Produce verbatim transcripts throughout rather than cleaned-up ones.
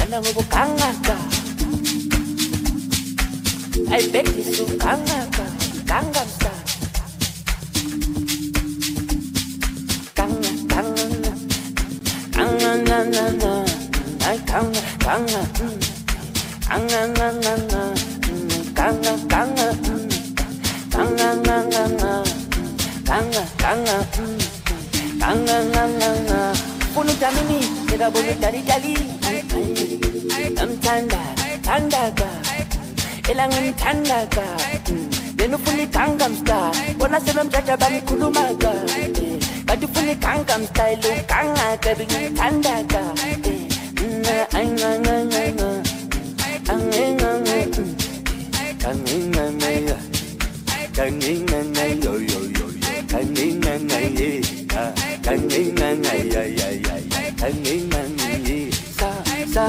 Kangaka, I beg you so Kangaka, Gangnam Style, Ganga, Ganga, Ganga, na na na, I Ganga, Ganga, Ganga, na na na, Ganga, Ganga, Ganga, na na na, Ganga, Ganga, Ganga, na na na, Punu Jamini, Kira Bulu Dali Dali. I'm tanda, tanda ka, elangan tanda ka. Denu funi Gangnam Style, wana selam jaja bani kuluma ka. Kadu funi Gangnam Style, lu kanga ka bingi tanda ka. Na ay na na na na, ay na na, ay na na ya, ay na na yo yo yo, ay na na ye, ay na na ya ya ya, ay na na ye. Sa sa.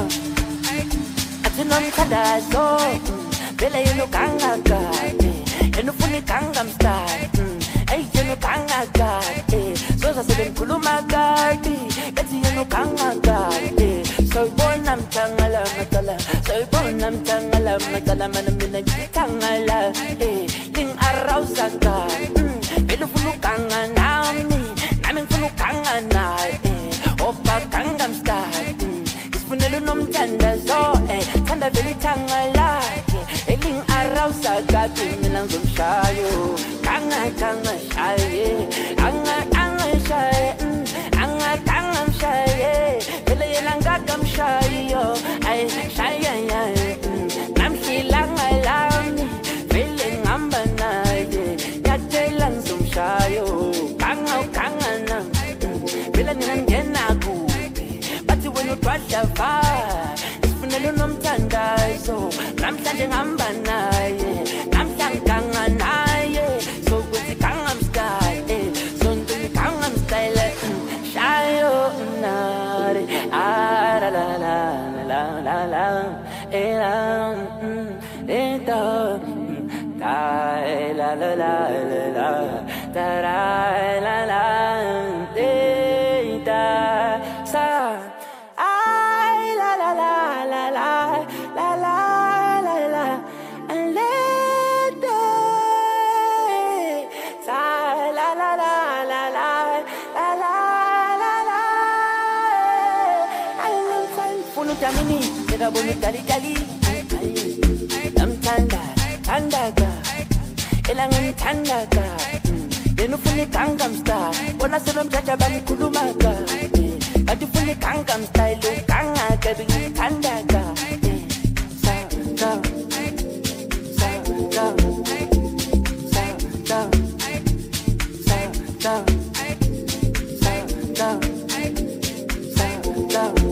Atinon kadazo, bela yenu kangaka, yenu funi Gangnam Style, ay yenu kangaka, so sa seben kulumaka, beti yenu kangaka, so bonam tangala matala, so bonam tangala matala, manamina tangala, ling araw saka, belu funu kanga nami, namin funu kanga na, opa Gangnam Style. Punelu nom tanda zo, eh, tanda veli tangala, eh, eling araw sa gabi milang zum shayo, kanga kanga shaye, kanga kanga shaye, kanga kanga shaye, vele yelang gagam shayo, ay shaye ya, nam silang alami, vele ngamba na ye, yajelang zum shayo, kanga kanga na, vele nilang genaku. When you try to fight, it's when you know tanda so. I'm standing on banana, I'm standing on nae. So with the Gangnam Style, so do the Gangnam Style, shy on nare, ah la la la la la la, eh la, eh da, da la la la la, da la la, eh da sa. Jamini, kira bulu dali dali. I'm tanda, tanda ka, elangan tanda ka. Denu funi Gangnam Style, wana selam jaja bani kuluma ka. Kadu funi Gangnam Style, lu kanga ka bingi tanda ka. Sa sa, sa sa, sa sa, sa sa, sa sa, sa sa.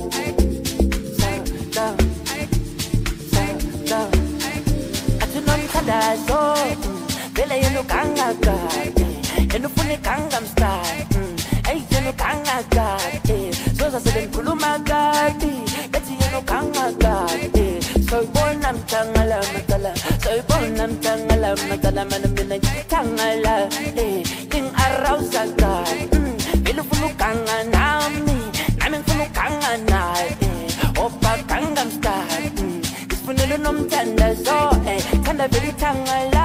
Atinon kadazo, bela yenu kangaka, yenu funi Gangnam Style, ay yenu kangaka, so sa seben kulumaka, beti yenu kangaka, so bonam tangala matala, so bonam tangala matala, manamina tangala, ling araw saka, belu funu kanga nami, namin funu kanga na, opa Gangnam Style. Punelu nom tanda zo, eh, tanda veli tangala.